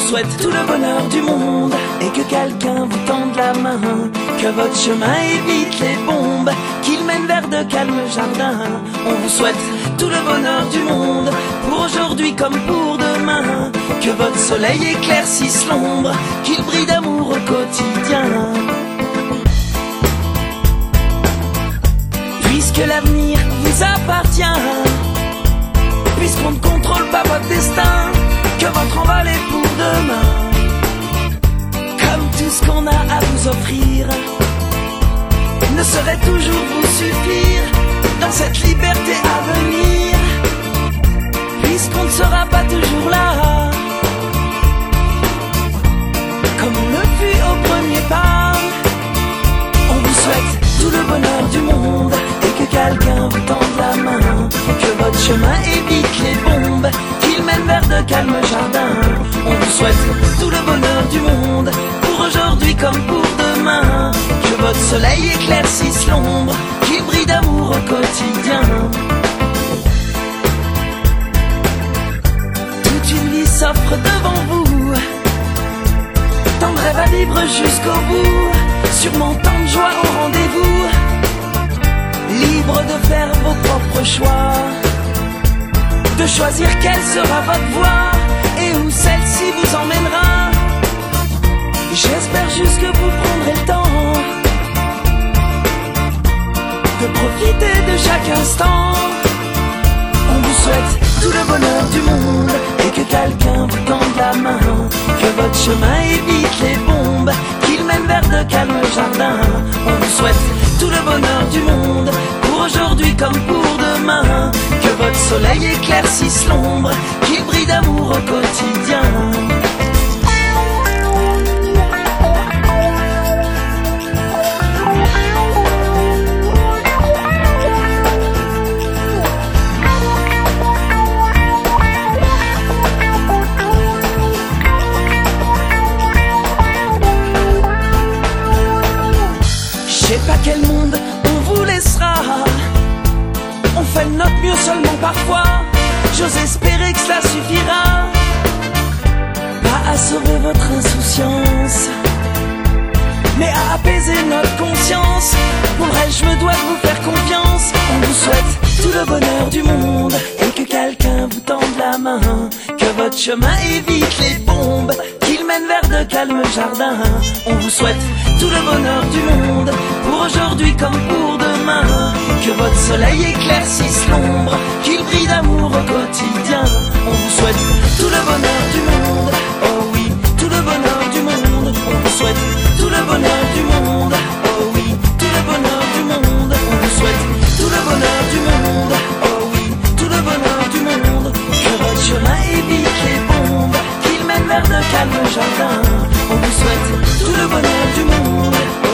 souhaite tout le bonheur du monde et que quelqu'un vous tende la main, que votre chemin évite les bombes, qu'il mène vers de calmes jardins. On vous souhaite tout le bonheur du monde, pour aujourd'hui comme pour demain, que votre soleil éclaircisse l'ombre, qu'il brille d'amour au quotidien. Puisque l'avenir vous appartient, puisqu'on ne contrôle pas votre destin, que votre envol est pour demain. Comme tout ce qu'on a à vous offrir ne saurait toujours vous suffire dans cette liberté à venir, puisqu'on ne sera pas toujours là comme on le fut au premier pas. On vous souhaite tout le bonheur du monde et que quelqu'un vous tende la main, que votre chemin évite les bombes, qu'il mène vers de calmes jardins. On vous souhaite tout le bonheur du monde, pour aujourd'hui comme pour demain, que votre soleil éclaircisse l'ombre, qu'il brille d'amour au quotidien. Toute une vie s'offre devant vous, tant de rêves à vivre jusqu'au bout, sûrement tant de joie au rendez-vous, libre de faire vos propres choix, de choisir quelle sera votre voie et où celle-ci vous emmènera. J'espère juste que vous prendrez le temps de profiter de chaque instant. On vous souhaite tout le bonheur du monde et que quelqu'un vous tende la main, que votre chemin évite les bombes, qu'il mène vers de calmes jardins. On vous souhaite tout le bonheur du monde, pour aujourd'hui comme pour demain, que votre soleil éclaircisse l'ombre, qu'il brille d'amour au quotidien. Je sais pas quel monde on vous laissera, on fait de notre mieux seulement parfois. J'ose espérer que cela suffira, pas à sauver votre insouciance, mais à apaiser notre conscience. Pour le reste, je me dois de vous faire confiance. On vous souhaite tout le bonheur du monde et que quelqu'un vous tende la main, que votre chemin évite les bombes, qu'il mène vers de calmes jardins. On vous souhaite tout le bonheur du monde, pour aujourd'hui comme pour demain, que votre soleil éclaircisse l'ombre, qu'il brille d'amour au quotidien. On vous souhaite tout le bonheur du monde, oh oui, tout le bonheur du monde. On vous souhaite tout le bonheur du monde, oh oui, tout le bonheur du monde. On vous souhaite tout le bonheur du monde, oh oui, tout le bonheur du monde, que votre chemin évite les bombes, qu'il mène vers de calmes jardins. On vous souhaite tout le bonheur du monde.